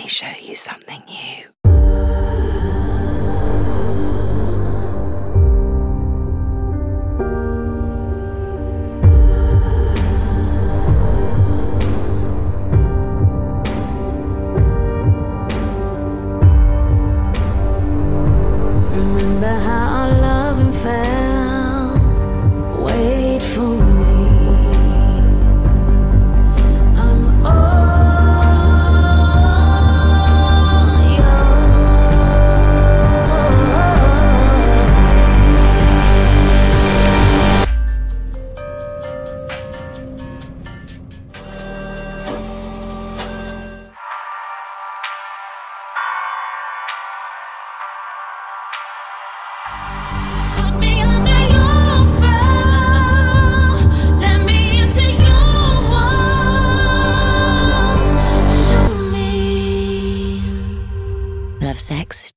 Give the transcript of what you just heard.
show you something new. Remember how our loving felt. Wait for me. I'm all Put me under your spell. Let me into your world. Show me. Love sex?